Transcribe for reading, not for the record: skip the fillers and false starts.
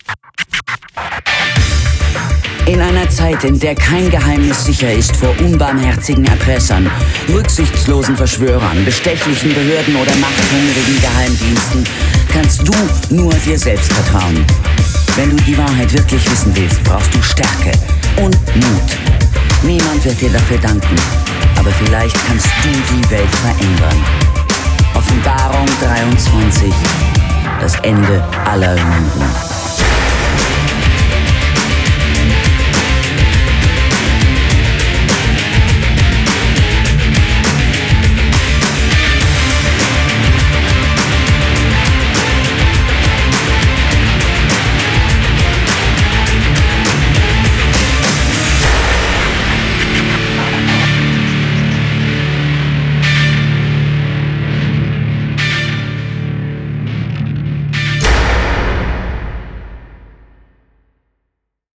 In einer Zeit, in der kein Geheimnis sicher ist vor unbarmherzigen Erpressern, rücksichtslosen Verschwörern, bestechlichen Behörden oder machthungrigen Geheimdiensten, kannst du nur dir selbst vertrauen. Wenn du die Wahrheit wirklich wissen willst, brauchst du Stärke und Mut. Niemand wird dir dafür danken, aber vielleicht kannst du die Welt verändern. Offenbarung 23. Das Ende aller Lügen.